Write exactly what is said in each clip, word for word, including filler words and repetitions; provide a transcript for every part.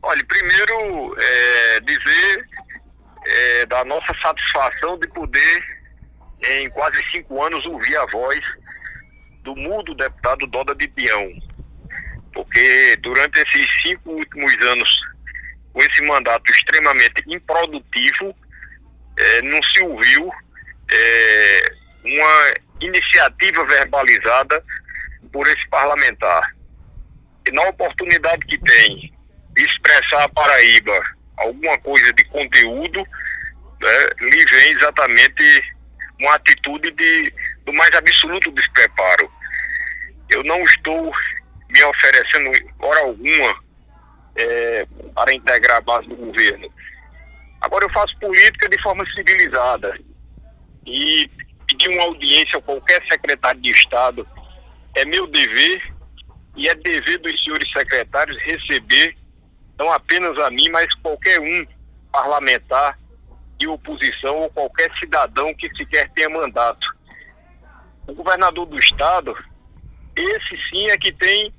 Olha, primeiro é, dizer é, da nossa satisfação de poder, em quase cinco anos, ouvir a voz do mudo deputado Doda de Pião, porque durante esses cinco últimos anos, com esse mandato extremamente improdutivo, é, não se ouviu é, uma iniciativa verbalizada por esse parlamentar. E na oportunidade que tem de expressar a Paraíba alguma coisa de conteúdo, né, lhe vem exatamente uma atitude de, do mais absoluto despreparo. Eu não estou me oferecendo hora alguma é, para integrar a base do governo. Agora eu faço política de forma civilizada e pedir uma audiência a qualquer secretário de Estado é meu dever e é dever dos senhores secretários receber não apenas a mim, mas qualquer um parlamentar de oposição ou qualquer cidadão que sequer tenha mandato. O governador do Estado, esse sim é que tem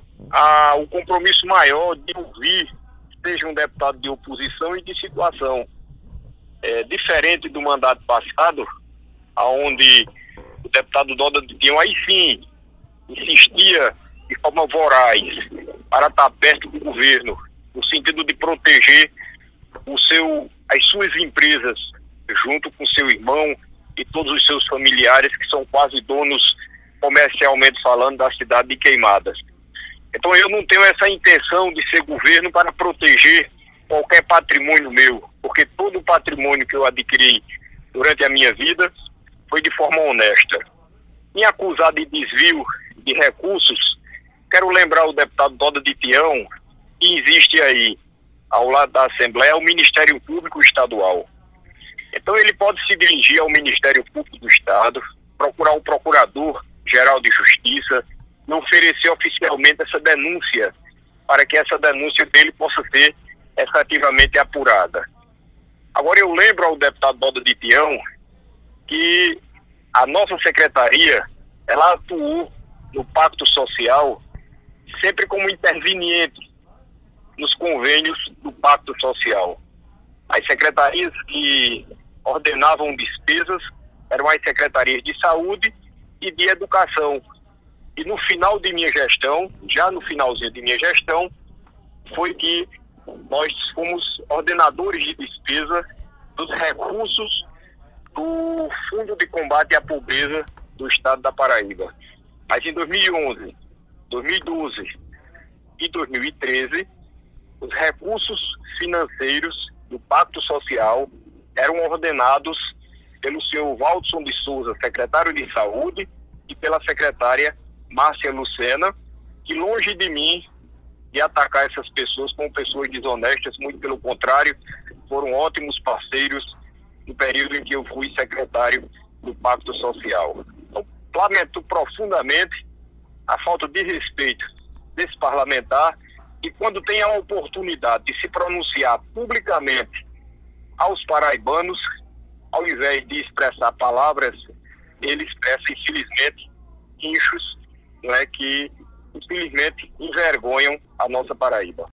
a, o compromisso maior de ouvir, seja um deputado de oposição e de situação. É, diferente do mandato passado, onde o deputado Doda de Pião, aí sim, insistia de forma voraz para estar perto do governo, no sentido de proteger o seu, as suas empresas, junto com seu irmão e todos os seus familiares, que são quase donos, comercialmente falando, da cidade de Queimadas. Então eu não tenho essa intenção de ser governo para proteger qualquer patrimônio meu, porque todo o patrimônio que eu adquiri durante a minha vida foi de forma honesta. Me acusar de desvio de recursos, quero lembrar o deputado Doda de Pião que existe aí, ao lado da Assembleia, o Ministério Público Estadual. Então ele pode se dirigir ao Ministério Público do Estado, procurar o Procurador-Geral de Justiça e oferecer oficialmente essa denúncia, para que essa denúncia dele possa ser efetivamente apurada. Agora eu lembro ao deputado Doda de Pião que a nossa secretaria, ela atuou no Pacto Social sempre como interveniente nos convênios do Pacto Social. As secretarias que ordenavam despesas eram as secretarias de Saúde e de Educação. E no final de minha gestão, já no finalzinho de minha gestão, foi que nós fomos ordenadores de despesa dos recursos do Fundo de Combate à Pobreza do Estado da Paraíba. Mas em dois mil e onze, dois mil e doze e dois mil e treze, os recursos financeiros do Pacto Social eram ordenados pelo senhor Waldson de Souza, secretário de Saúde, e pela secretária Márcia Lucena, que longe de mim de atacar essas pessoas como pessoas desonestas, muito pelo contrário, foram ótimos parceiros no período em que eu fui secretário do Pacto Social. Então, lamento profundamente a falta de respeito desse parlamentar, e quando tem a oportunidade de se pronunciar publicamente aos paraibanos, ao invés de expressar palavras, ele expressa, infelizmente, quinchos, não é, que, infelizmente, envergonham a nossa Paraíba.